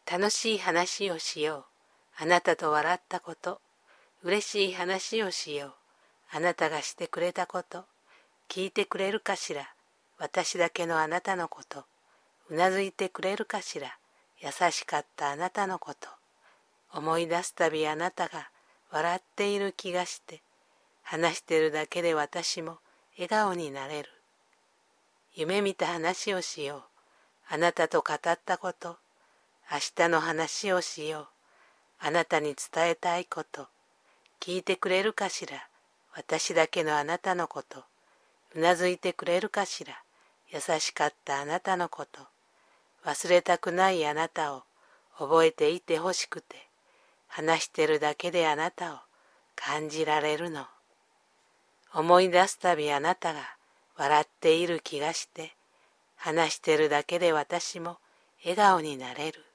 楽しい話をしよう。あなたと笑ったこと。嬉しい話をしよう。あなたがしてくれたこと。聞いてくれるかしら。私だけのあなたのこと。うなずいてくれるかしら。優しかったあなたのこと。思い出すたびあなたが笑っている気がして、話してるだけで私も笑顔になれる。夢見た話をしよう。あなたと語ったこと。明日の話をしよう。あなたに伝えたいこと。聞いてくれるかしら。私だけのあなたのこと。うなずいてくれるかしら。優しかったあなたのこと。忘れたくないあなたを覚えていてほしくて、話してるだけであなたを感じられるの。思い出すたびあなたが笑っている気がして、話してるだけで私も笑顔になれる。